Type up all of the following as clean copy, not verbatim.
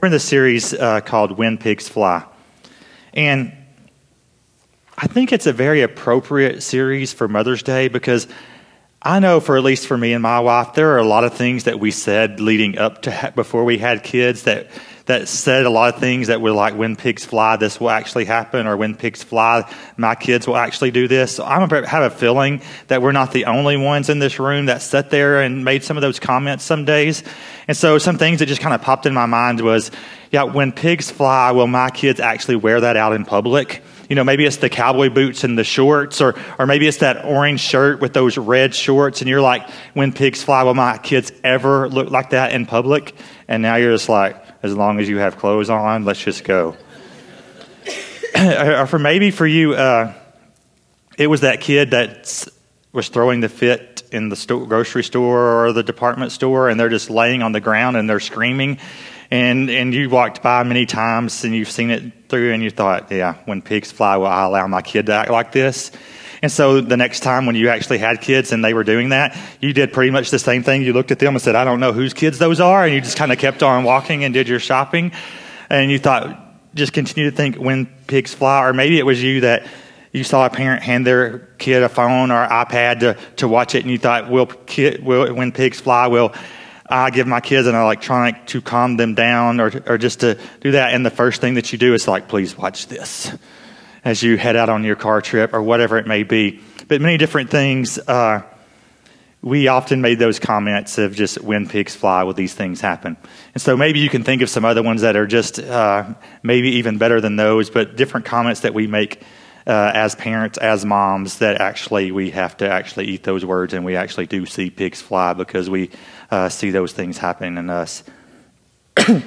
We're in this series called When Pigs Fly. And I think it's a very appropriate series for Mother's Day because I know, for at least for me and my wife, there are a lot of things that we said leading up to before we had kids that said a lot of things that were like, when pigs fly, this will actually happen, or when pigs fly, my kids will actually do this. So I have a feeling that we're not the only ones in this room that sat there and made some of those comments some days. And so some things that just kind of popped in my mind was, when pigs fly, will my kids actually wear that out in public? You know, maybe it's the cowboy boots and the shorts, or maybe it's that orange shirt with those red shorts, and you're like, when pigs fly, will my kids ever look like that in public? And now you're just like, as long as you have clothes on, let's just go. Or maybe for you, it was that kid that was throwing the fit in the grocery store or the department store, and they're just laying on the ground and they're screaming. And you walked by many times and you've seen it through, and you thought, when pigs fly, will I allow my kid to act like this? And so the next time when you actually had kids and they were doing that, you did pretty much the same thing. You looked at them and said, I don't know whose kids those are. And you just kind of kept on walking and did your shopping. And you thought, just continue to think, when pigs fly. Or maybe it was you that you saw a parent hand their kid a phone or iPad to watch it, and you thought, when pigs fly, will I give my kids an electronic to calm them down, or just to do that? And the first thing that you do is like, please watch this, as you head out on your car trip or whatever it may be. But many different things, we often made those comments of just, when pigs fly, will these things happen? And so maybe you can think of some other ones that are just maybe even better than those, but different comments that we make as parents, as moms, that actually we have to actually eat those words, and we actually do see pigs fly because we see those things happening in us. For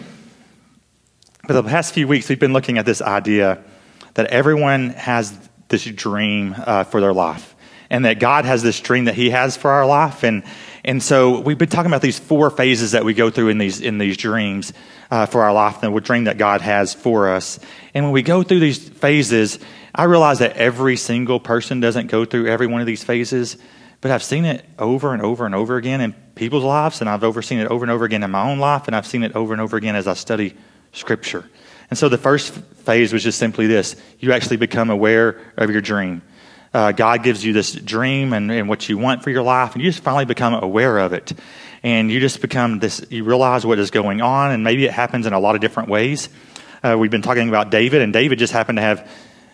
the past few weeks, we've been looking at this idea that everyone has this dream for their life, and that God has this dream that He has for our life. And so we've been talking about these 4 phases that we go through in these dreams for our life, and the dream that God has for us. And when we go through these phases, I realize that every single person doesn't go through every one of these phases, but I've seen it over and over and over again in people's lives, and I've seen it over and over again in my own life, and I've seen it over and over again as I study Scripture. And so the first phase was just simply this: you actually become aware of your dream. God gives you this dream and what you want for your life, and you just finally become aware of it. And you just become this, you realize what is going on, and maybe it happens in a lot of different ways. We've been talking about David, and David just happened to have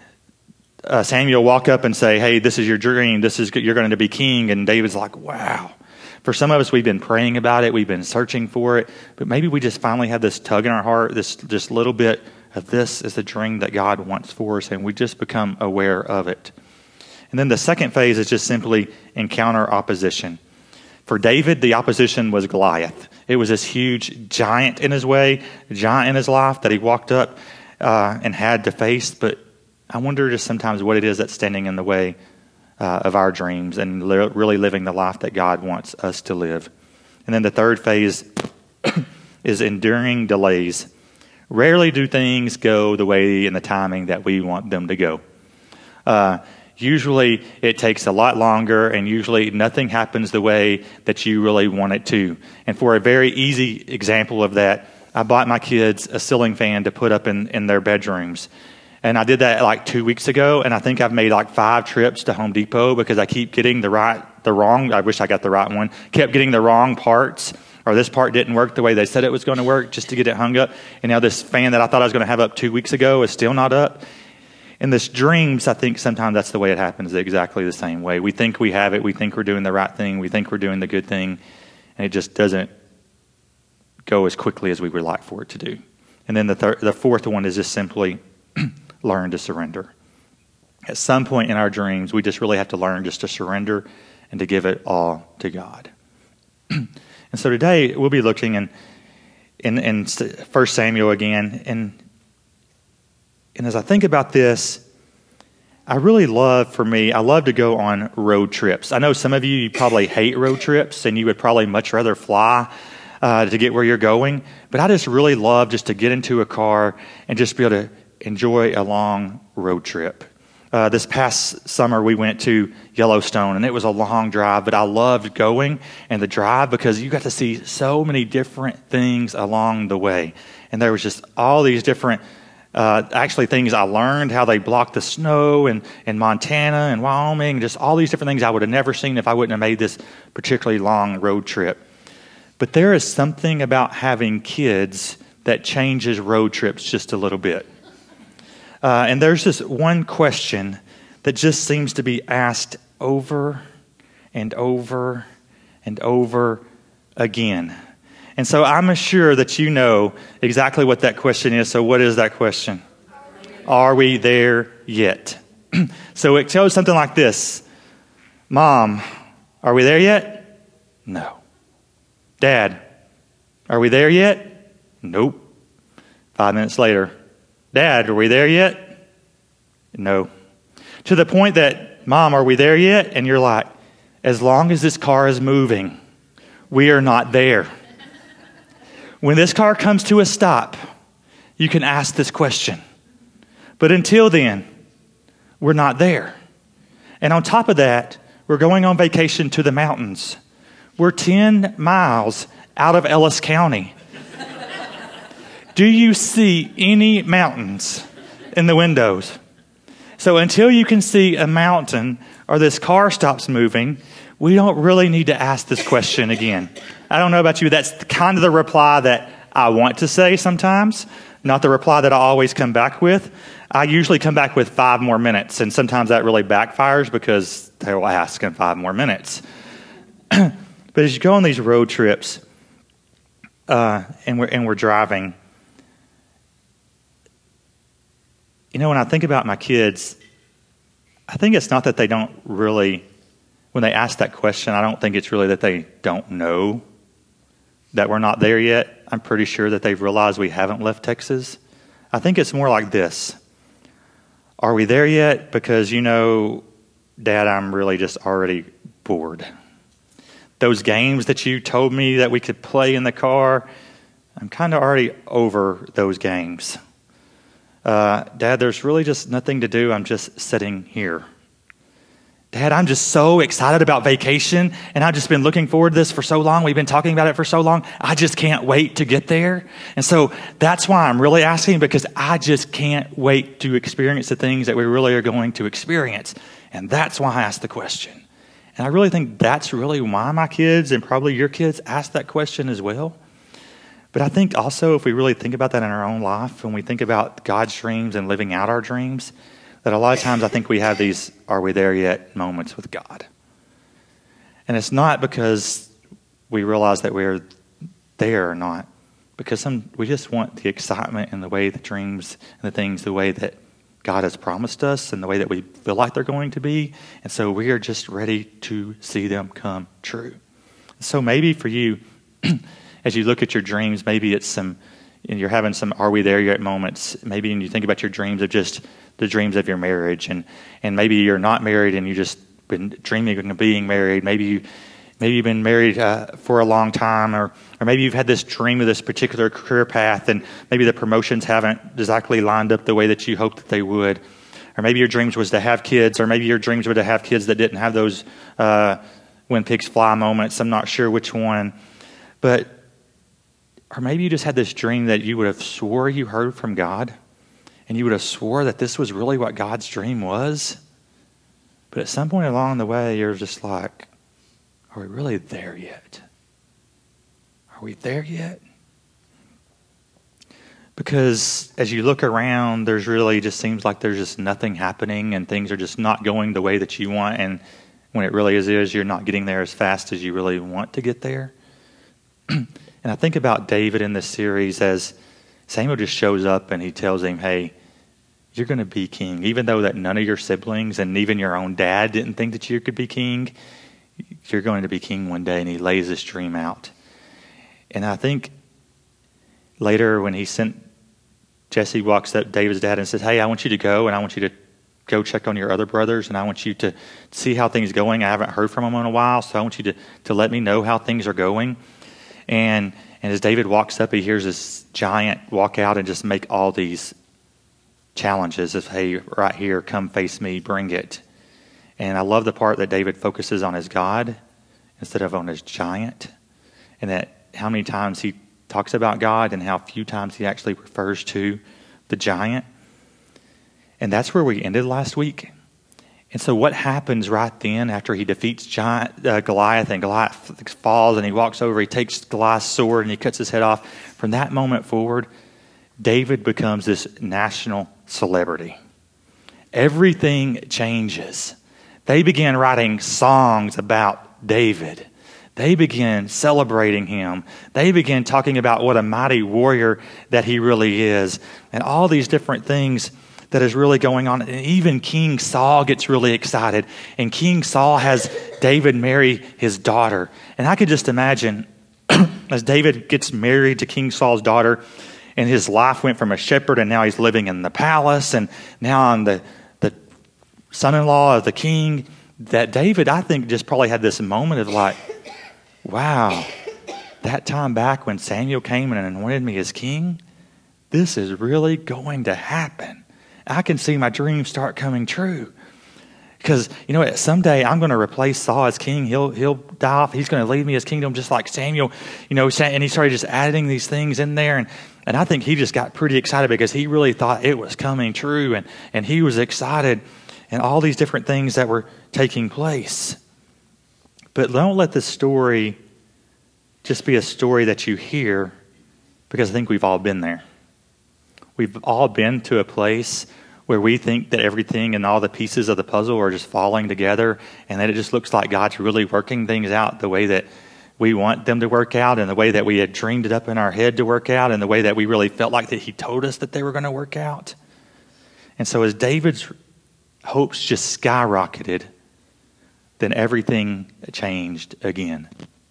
Samuel walk up and say, hey, this is your dream, you're going to be king. And David's like, wow. For some of us, we've been praying about it, we've been searching for it, but maybe we just finally have this tug in our heart, this just little bit of, this is the dream that God wants for us, and we just become aware of it. And then the second phase is just simply encounter opposition. For David, the opposition was Goliath. It was this huge giant in his way, giant in his life that he walked up and had to face. But I wonder just sometimes what it is that's standing in the way of our dreams and really living the life that God wants us to live. And then the third phase is enduring delays. Rarely do things go the way and the timing that we want them to go. Usually it takes a lot longer, and usually nothing happens the way that you really want it to. And for a very easy example of that, I bought my kids a ceiling fan to put up in their bedrooms. And I did that like 2 weeks ago, and I think I've made like 5 trips to Home Depot because I keep getting the wrong, I wish I got the right one, kept getting the wrong parts, or this part didn't work the way they said it was going to work, just to get it hung up. And now this fan that I thought I was going to have up 2 weeks ago is still not up. In this dreams, I think sometimes that's the way it happens, exactly the same way. We think we have it, we think we're doing the right thing, we think we're doing the good thing, and it just doesn't go as quickly as we would like for it to do. And then the fourth one is just simply learn to surrender. At some point in our dreams, we just really have to learn just to surrender and to give it all to God. And so today, we'll be looking in 1 Samuel again, and as I think about this, I love to go on road trips. I know some of you probably hate road trips, and you would probably much rather fly to get where you're going. But I just really love just to get into a car and just be able to enjoy a long road trip. This past summer, we went to Yellowstone, and it was a long drive, but I loved going and the drive because you got to see so many different things along the way. And there was just all these different, actually things I learned, how they block the snow in Montana and Wyoming, just all these different things I would have never seen if I wouldn't have made this particularly long road trip. But there is something about having kids that changes road trips just a little bit. And there's this one question that just seems to be asked over and over and over again. And so I'm sure that you know exactly what that question is. So what is that question? Are we there yet? So it goes something like this. Mom, are we there yet? No. Dad, are we there yet? Nope. 5 minutes later. Dad, are we there yet? No. To the point that, Mom, are we there yet? And you're like, as long as this car is moving, we are not there. When this car comes to a stop, you can ask this question. But until then, we're not there. And on top of that, we're going on vacation to the mountains. We're 10 miles out of Ellis County. Do you see any mountains in the windows? So until you can see a mountain or this car stops moving, we don't really need to ask this question again. I don't know about you, that's kind of the reply that I want to say sometimes, not the reply that I always come back with. I usually come back with 5 more minutes, and sometimes that really backfires because they will ask in 5 more minutes. But as you go on these road trips, and we're driving, you know, when I think about my kids, I think it's not that they don't really, when they ask that question, I don't think it's really that they don't know that we're not there yet. I'm pretty sure that they've realized we haven't left Texas. I think it's more like this. Are we there yet? Because, you know, Dad, I'm really just already bored. Those games that you told me that we could play in the car, I'm kind of already over those games. Dad, there's really just nothing to do. I'm just sitting here. Dad, I'm just so excited about vacation, and I've just been looking forward to this for so long. We've been talking about it for so long. I just can't wait to get there. And so that's why I'm really asking, because I just can't wait to experience the things that we really are going to experience. And that's why I asked the question. And I really think that's really why my kids, and probably your kids, ask that question as well. But I think also if we really think about that in our own life, when we think about God's dreams and living out our dreams, that a lot of times I think we have these "are we there yet" moments with God. And it's not because we realize that we're there or not, because we just want the excitement and the way the dreams and the things, the way that God has promised us and the way that we feel like they're going to be. And so we are just ready to see them come true. So maybe for you, as you look at your dreams, maybe it's and you're having some "are we there yet" moments. Maybe when you think about your dreams of just the dreams of your marriage, and maybe you're not married and you just been dreaming of being married. Maybe you've been married for a long time, or maybe you've had this dream of this particular career path, and maybe the promotions haven't exactly lined up the way that you hoped that they would. Or maybe your dreams was to have kids, or maybe your dreams were to have kids that didn't have those when pigs fly moments. I'm not sure which one. Or maybe you just had this dream that you would have swore you heard from God, and you would have swore that this was really what God's dream was. But at some point along the way, you're just like, are we really there yet? Are we there yet? Because as you look around, there's really just seems like there's just nothing happening, and things are just not going the way that you want. And when it really is you're not getting there as fast as you really want to get there. And I think about David in this series as Samuel just shows up and he tells him, hey, you're going to be king. Even though that none of your siblings and even your own dad didn't think that you could be king, you're going to be king one day. And he lays this dream out. And I think later when Jesse walks up, David's dad, and says, hey, I want you to go, and I want you to go check on your other brothers, and I want you to see how things are going. I haven't heard from them in a while, so I want you to let me know how things are going. And as David walks up, he hears this giant walk out and just make all these challenges of, hey, right here, come face me, bring it. And I love the part that David focuses on his God instead of on his giant, and that how many times he talks about God and how few times he actually refers to the giant. And that's where we ended last week. And so what happens right then after he defeats Goliath, and Goliath falls and he walks over, he takes Goliath's sword and he cuts his head off. From that moment forward, David becomes this national celebrity. Everything changes. They began writing songs about David. They began celebrating him. They began talking about what a mighty warrior that he really is, and all these different things that is really going on. And even King Saul gets really excited, and King Saul has David marry his daughter. And I could just imagine as David gets married to King Saul's daughter, and his life went from a shepherd, and now he's living in the palace, and now I'm the son-in-law of the king, that David, I think, just probably had this moment of like, wow, that time back when Samuel came and anointed me as king, this is really going to happen. I can see my dreams start coming true. Because, someday I'm going to replace Saul as king. He'll die off. He's going to leave me his kingdom just like Samuel. And he started just adding these things in there. And I think he just got pretty excited because he really thought it was coming true. And he was excited. And all these different things that were taking place. But don't let this story just be a story that you hear, because I think we've all been there. We've all been to a place where we think that everything and all the pieces of the puzzle are just falling together, and that it just looks like God's really working things out the way that we want them to work out, and the way that we had dreamed it up in our head to work out, and the way that we really felt like that he told us that they were going to work out. And so as David's hopes just skyrocketed, then everything changed again.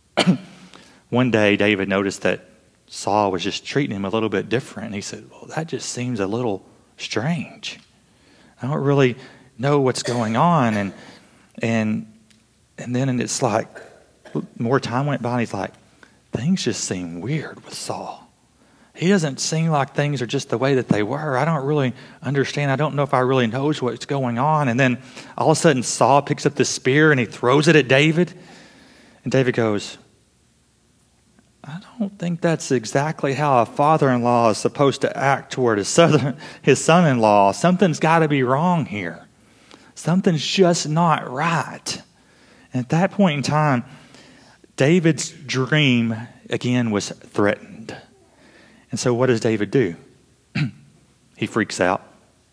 One day, David noticed that Saul was just treating him a little bit different. And he said, well, that just seems a little strange. I don't really know what's going on. And then it's like, more time went by, and he's like, things just seem weird with Saul. He doesn't seem like things are just the way that they were. I don't really understand. I don't know if I really knows what's going on. And then all of a sudden, Saul picks up the spear and he throws it at David. And David goes, I don't think that's exactly how a father-in-law is supposed to act toward his son-in-law. Something's got to be wrong here. Something's just not right. And at that point in time, David's dream again was threatened. And so what does David do? He freaks out.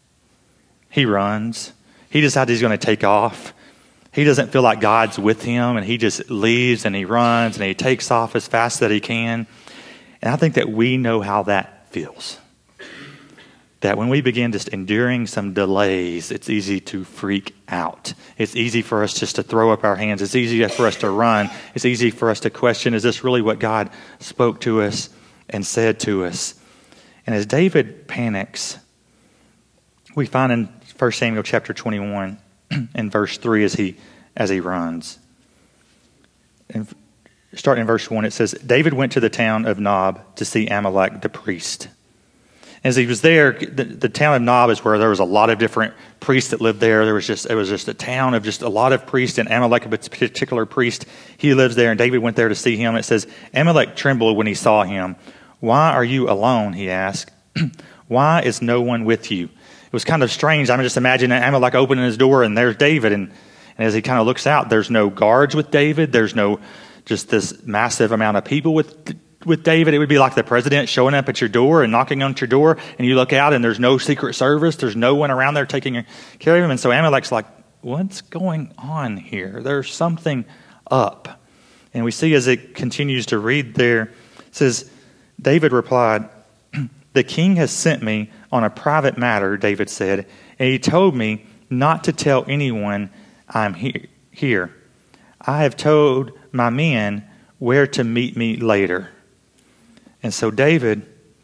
He runs. He decides he's going to take off. He doesn't feel like God's with him, and he just leaves and he runs and he takes off as fast as he can. And I think that we know how that feels. That when we begin just enduring some delays, it's easy to freak out. It's easy for us just to throw up our hands. It's easy for us to run. It's easy for us to question, is this really what God spoke to us and said to us? And as David panics, we find in 1 Samuel chapter 21 and verse 3 as he runs. And starting in verse 1, it says, David went to the town of Nob to see Amalek the priest. As he was there, the town of Nob is where there was a lot of different priests that lived there. It was just a town of just a lot of priests, and Amalek, a particular priest, he lives there, and David went there to see him. It says, Amalek trembled when he saw him. Why are you alone? He asked. Why is no one with you? It was kind of strange. I'm just imagining Amalek opening his door, and there's David, and as he kind of looks out, there's no guards with David. There's no just this massive amount of people with David. It would be like the president showing up at your door and knocking on your door, and you look out and there's no Secret Service. There's no one around there taking care of him. And so Amalek's like, what's going on here? There's something up. And we see as it continues to read there, it says, David replied, the king has sent me on a private matter, David said, and he told me not to tell anyone I'm here. I have told my men where to meet me later. And so David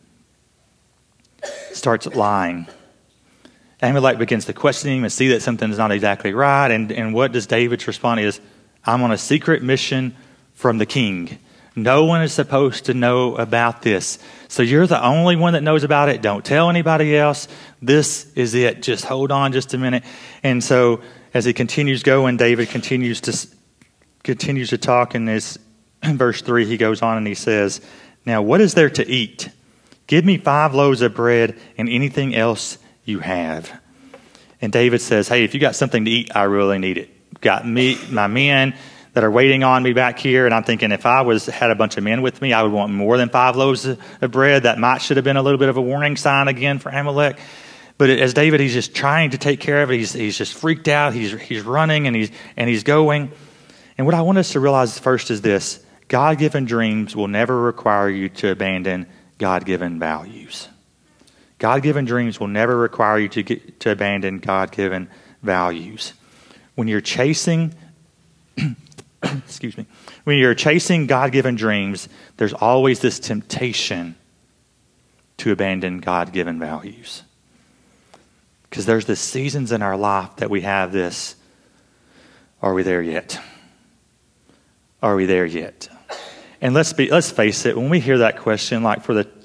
starts lying. Amalek begins to question him and see that something's not exactly right. And what does David's response is, I'm on a secret mission from the king. No one is supposed to know about this. So you're the only one that knows about it. Don't tell anybody else. This is it. Just hold on just a minute. And so as he continues going, David continues to talk. And in verse 3, he goes on and he says, now what is there to eat? Give me 5 loaves of bread and anything else you have. And David says, hey, if you got something to eat, I really need it. Got me, my men that are waiting on me back here. And I'm thinking if I had a bunch of men with me, I would want more than 5 loaves of bread. That should have been a little bit of a warning sign again for Amalek. But as David, he's just trying to take care of it. He's just freaked out. He's running and he's going. And what I want us to realize first is this: God-given dreams will never require you to abandon God-given values. God-given dreams will never require you to abandon God-given values. When you're chasing, when you're chasing God-given dreams, there's always this temptation to abandon God-given values. Because there's this seasons in our life that we have this, are we there yet? Are we there yet? And let's face it, when we hear that question, like for the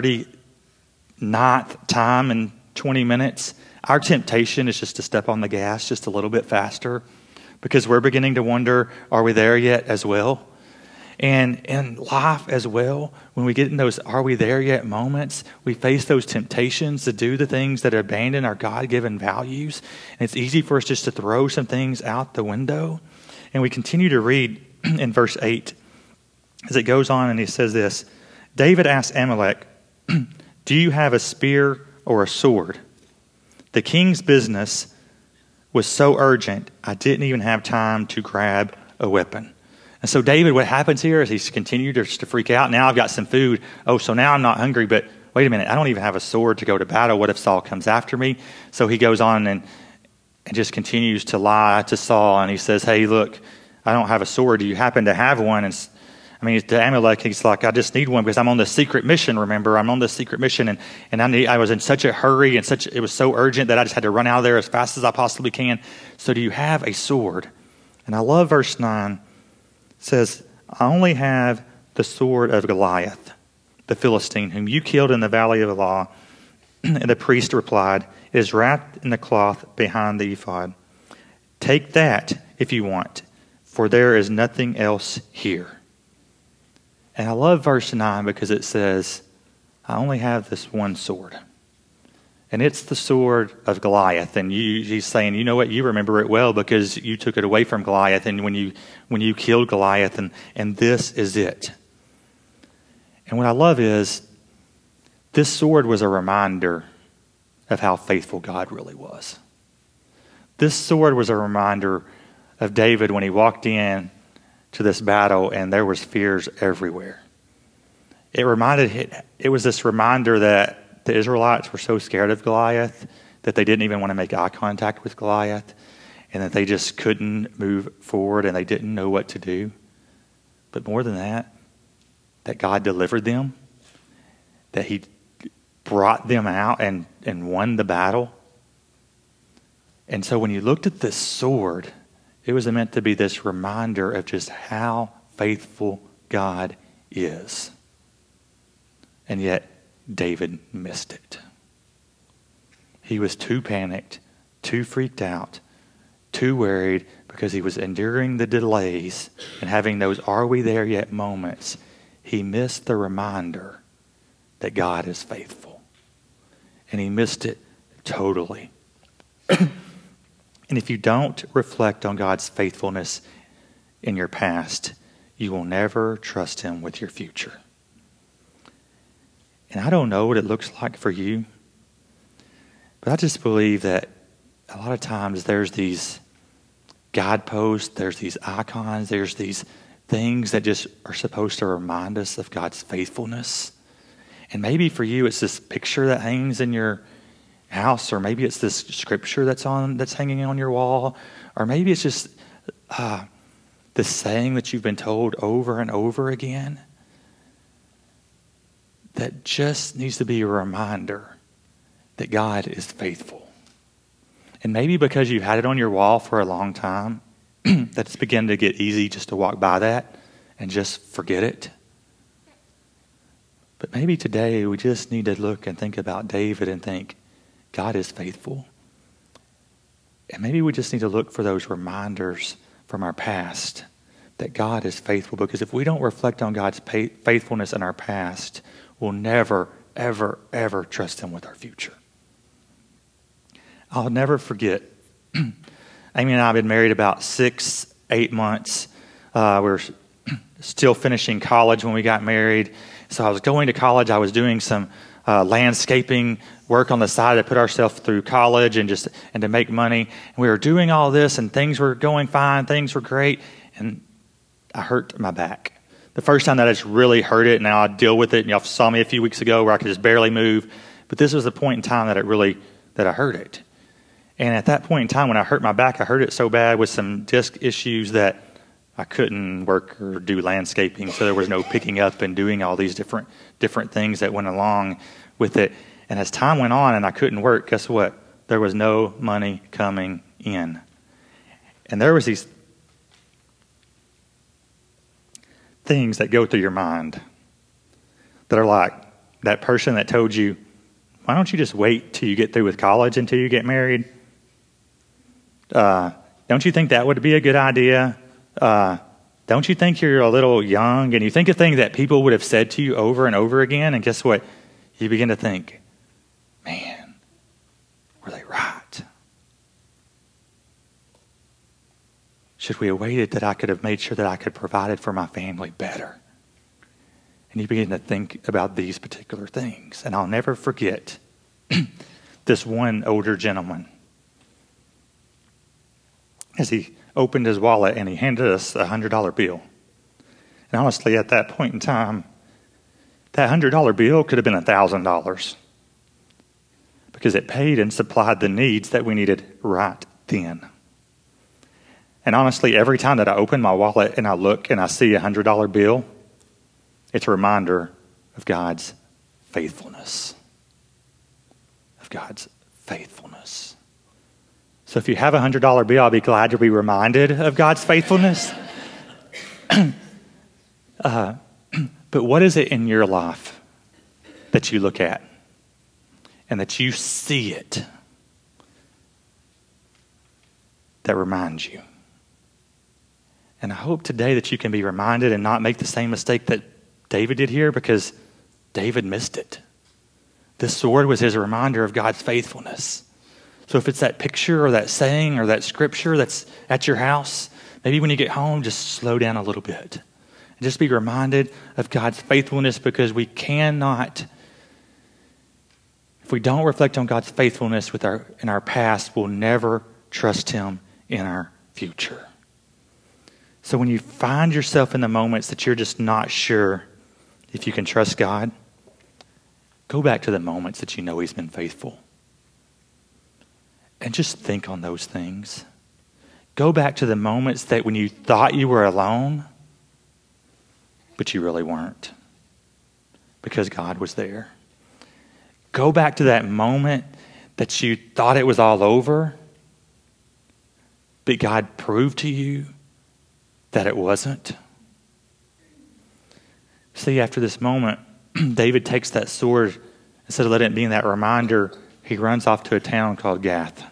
39th time in 20 minutes, our temptation is just to step on the gas just a little bit faster, because we're beginning to wonder, are we there yet as well? And in life as well, when we get in those are we there yet moments, we face those temptations to do the things that abandon our God-given values. And it's easy for us just to throw some things out the window. And we continue to read in verse 8 as it goes on, and he says this: David asked Amalek, do you have a spear or a sword? The king's business was so urgent, I didn't even have time to grab a weapon. And so David, what happens here is he's continued to freak out. Now I've got some food. Oh, so now I'm not hungry, but wait a minute, I don't even have a sword to go to battle. What if Saul comes after me? So he goes on and just continues to lie to Saul, and he says, hey, look, I don't have a sword. Do you happen to have one? And to Amalek, he's like, I just need one because I'm on this secret mission, remember? I'm on this secret mission, and I was in such a hurry, and it was so urgent that I just had to run out of there as fast as I possibly can. So do you have a sword? And I love verse 9. It says, I only have the sword of Goliath, the Philistine, whom you killed in the valley of Elah. And the priest replied, it is wrapped in the cloth behind the ephod. Take that if you want, for there is nothing else here. And I love verse 9 because it says, I only have this one sword. And it's the sword of Goliath. And he's saying, you know what, you remember it well because you took it away from Goliath and when you killed Goliath, and this is it. And what I love is this sword was a reminder of how faithful God really was. This sword was a reminder of David when he walked in to this battle and there was fears everywhere. It was this reminder that the Israelites were so scared of Goliath that they didn't even want to make eye contact with Goliath, and that they just couldn't move forward and they didn't know what to do. But more than that God delivered them, that he brought them out and won the battle. And so when you looked at this sword, it was meant to be this reminder of just how faithful God is. And yet, David missed it. He was too panicked, too freaked out, too worried because he was enduring the delays and having those are we there yet moments. He missed the reminder that God is faithful. And he missed it totally. And if you don't reflect on God's faithfulness in your past, you will never trust him with your future. And I don't know what it looks like for you, but I just believe that a lot of times there's these guideposts, there's these icons, there's these things that just are supposed to remind us of God's faithfulness. And maybe for you it's this picture that hangs in your house, or maybe it's this scripture that's hanging on your wall, or maybe it's just this saying that you've been told over and over again that just needs to be a reminder that God is faithful. And maybe because you've had it on your wall for a long time, that it's beginning to get easy just to walk by that and just forget it. But maybe today we just need to look and think about David and think, God is faithful. And maybe we just need to look for those reminders from our past that God is faithful. Because if we don't reflect on God's faithfulness in our past, we'll never, ever, ever trust him with our future. I'll never forget, Amy and I have been married about 6-8 months. We were still finishing college when we got married. So I was going to college. I was doing some landscaping work on the side to put ourselves through college and to make money. And we were doing all this, and things were going fine. Things were great. And I hurt my back. The first time that I just really hurt it, now I deal with it. And y'all saw me a few weeks ago where I could just barely move. But this was the point in time that I hurt it. And at that point in time when I hurt my back, I hurt it so bad with some disc issues that I couldn't work or do landscaping. So there was no picking up and doing all these different things that went along with it. And as time went on and I couldn't work, guess what? There was no money coming in. And there was these things that go through your mind that are like that person that told you, why don't you just wait till you get through with college until you get married? Don't you think that would be a good idea? Don't you think you're a little young? And you think of things that people would have said to you over and over again, and guess what? You begin to think, man, were they right? Should we have waited that I could have made sure that I could provide for my family better? And you begin to think about these particular things. And I'll never forget this one older gentleman as he opened his wallet and he handed us a $100 bill. And honestly, at that point in time, that $100 bill could have been $1,000 because it paid and supplied the needs that we needed right then. And honestly, every time that I open my wallet and I look and I see a $100 bill, it's a reminder of God's faithfulness. Of God's faithfulness. So if you have a $100 bill, I'll be glad to be reminded of God's faithfulness. But what is it in your life that you look at and that you see it that reminds you? And I hope today that you can be reminded and not make the same mistake that David did here, because David missed it. This sword was his reminder of God's faithfulness. So if it's that picture or that saying or that scripture that's at your house, maybe when you get home, just slow down a little bit. And just be reminded of God's faithfulness, because we cannot, if we don't reflect on God's faithfulness in our past, we'll never trust him in our future. So when you find yourself in the moments that you're just not sure if you can trust God, go back to the moments that you know he's been faithful. And just think on those things. Go back to the moments that when you thought you were alone, but you really weren't, because God was there. Go back to that moment that you thought it was all over, but God proved to you that it wasn't. See, after this moment, David takes that sword, instead of letting it be that reminder, he runs off to a town called Gath.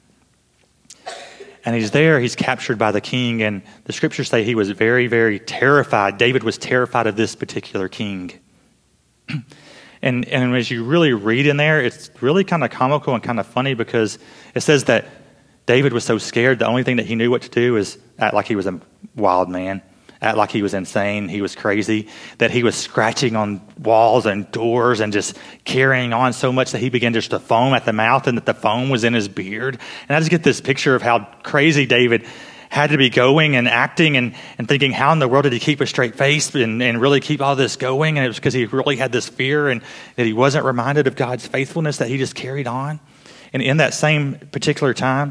And he's there, he's captured by the king, and the scriptures say he was very, very terrified. David was terrified of this particular king. And as you really read in there, it's really kind of comical and kind of funny, because it says that David was so scared, the only thing that he knew what to do is act like he was a wild man, act like he was insane, he was crazy, that he was scratching on walls and doors and just carrying on so much that he began just to foam at the mouth, and that the foam was in his beard. And I just get this picture of how crazy David had to be going and acting and thinking, how in the world did he keep a straight face and really keep all this going? And it was because he really had this fear, and that he wasn't reminded of God's faithfulness, that he just carried on. And in that same particular time,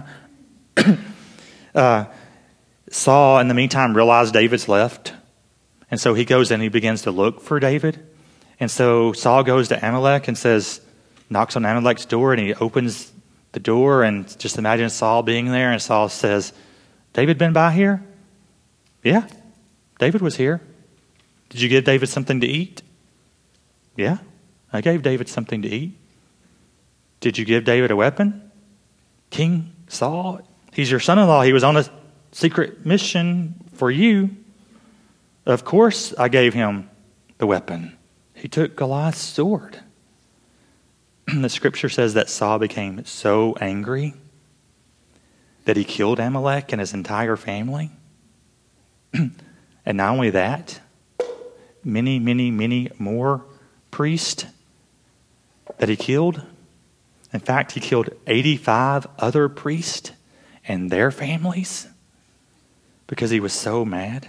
Saul, in the meantime, realized David's left. And so he goes and he begins to look for David. And so Saul goes to Amalek and knocks on Amalek's door, and he opens the door, and just imagine Saul being there, and Saul says, David been by here? Yeah, David was here. Did you give David something to eat? Yeah, I gave David something to eat. Did you give David a weapon? King Saul, he's your son-in-law. He was on a secret mission for you. Of course I gave him the weapon. He took Goliath's sword. The scripture says that Saul became so angry that he killed Amalek and his entire family. And not only that, many, many, many more priests that he killed. In fact, he killed 85 other priests and their families because he was so mad.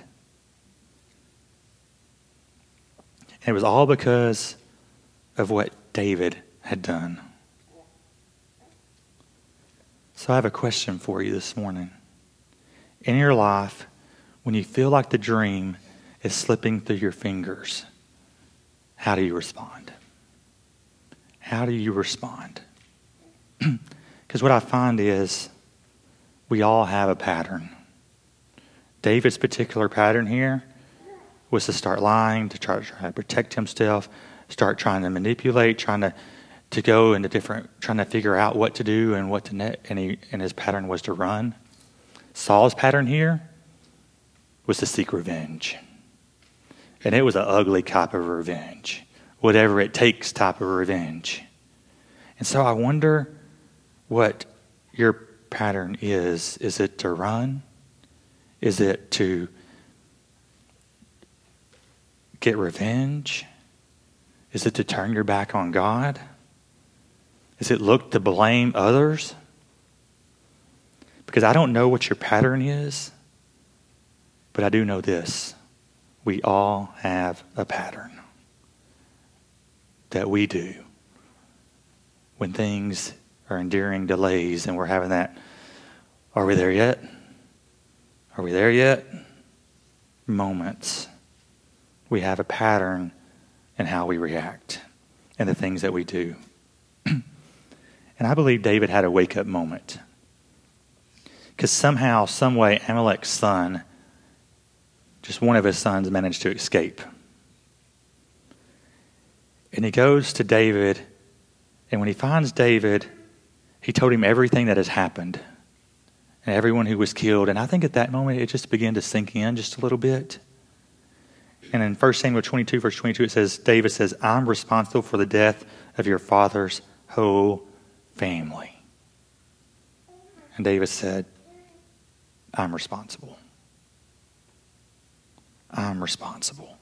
And it was all because of what David had done. So I have a question for you this morning. In your life, when you feel like the dream is slipping through your fingers, how do you respond? How do you respond? Because what I find is we all have a pattern. David's particular pattern here was to start lying, to try to protect himself, start trying to manipulate, trying to go into different, trying to figure out what to do and what to and his pattern was to run. Saul's pattern here was to seek revenge. And it was an ugly type of revenge. Whatever it takes type of revenge. And so I wonder what your pattern is. Is it to run? Is it to get revenge? Is it to turn your back on God? Is it look to blame others? Because I don't know what your pattern is, but I do know this. We all have a pattern that we do when things are enduring delays and we're having that, are we there yet? Are we there yet? Moments. We have a pattern in how we react and the things that we do. And I believe David had a wake-up moment. Because somehow, some way, Amalek's son, just one of his sons, managed to escape. And he goes to David, and when he finds David, he told him everything that has happened and everyone who was killed. And I think at that moment, it just began to sink in just a little bit. And in 1 Samuel 22, verse 22, it says, David says, I'm responsible for the death of your father's whole family. And David said, I'm responsible. I'm responsible.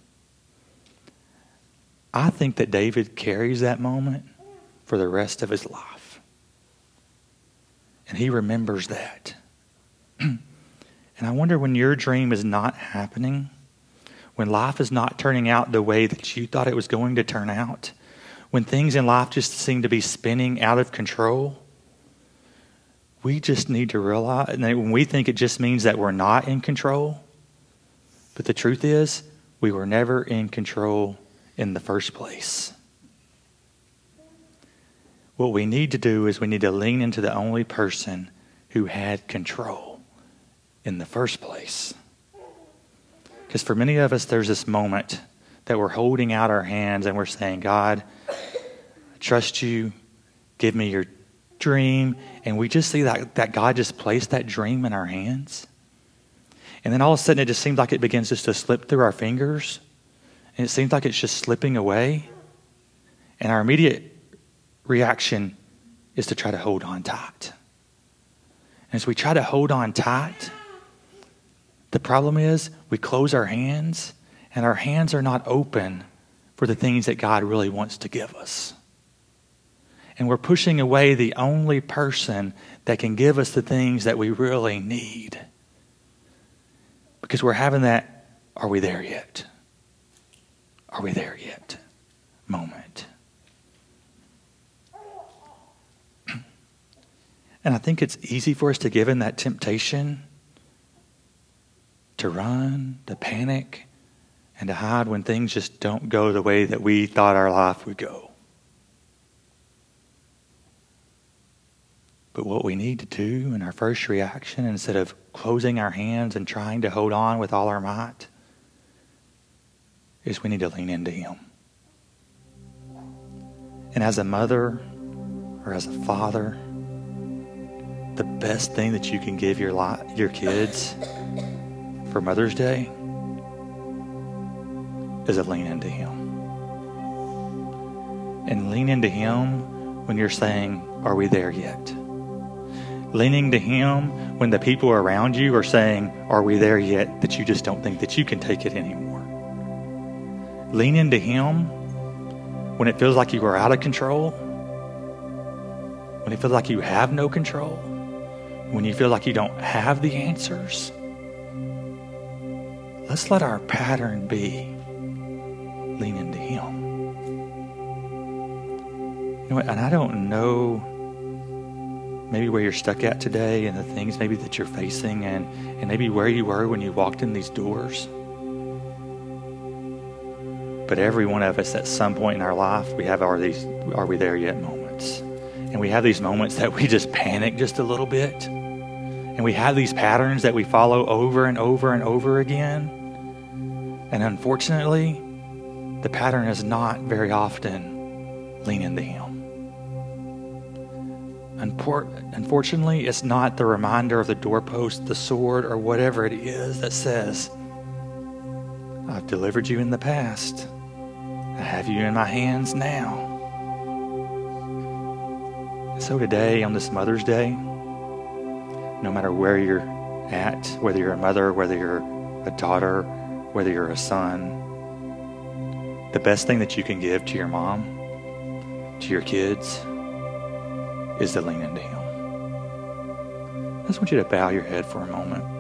I think that David carries that moment for the rest of his life. And he remembers that. And I wonder, when your dream is not happening, when life is not turning out the way that you thought it was going to turn out, when things in life just seem to be spinning out of control, we just need to realize, and when we think it just means that we're not in control, but the truth is, we were never in control in the first place. What we need to do is we need to lean into the only person who had control in the first place. Because for many of us, there's this moment that we're holding out our hands and we're saying, God, I trust you. Give me your dream. And we just see that God just placed that dream in our hands. And then all of a sudden, it just seems like it begins just to slip through our fingers. And it seems like it's just slipping away. And our immediate reaction is to try to hold on tight. And as we try to hold on tight, the problem is we close our hands, and our hands are not open for the things that God really wants to give us. And we're pushing away the only person that can give us the things that we really need. Because we're having that, are we there yet? Are we there yet? Moment. And I think it's easy for us to give in that temptation to run, to panic, and to hide when things just don't go the way that we thought our life would go. But what we need to do in our first reaction, instead of closing our hands and trying to hold on with all our might, is we need to lean into Him. And as a mother or as a father, the best thing that you can give your kids for Mother's Day is to lean into Him. And lean into Him when you're saying, are we there yet? Leaning to Him when the people around you are saying, are we there yet? That you just don't think that you can take it anymore. Lean into Him when it feels like you are out of control. When it feels like you have no control. When you feel like you don't have the answers. Let's let our pattern be lean into Him. You know what? And I don't know maybe where you're stuck at today and the things maybe that you're facing and maybe where you were when you walked in these doors. But every one of us at some point in our life, we have are we there yet moments. And we have these moments that we just panic just a little bit. And we have these patterns that we follow over and over and over again. And unfortunately, the pattern is not very often lean into Him. Unfortunately, it's not the reminder of the doorpost, the sword, or whatever it is that says, I've delivered you in the past. I have you in my hands now. So today, on this Mother's Day, no matter where you're at, whether you're a mother, whether you're a daughter, whether you're a son, the best thing that you can give to your mom, to your kids, is to lean into Him. I just want you to bow your head for a moment.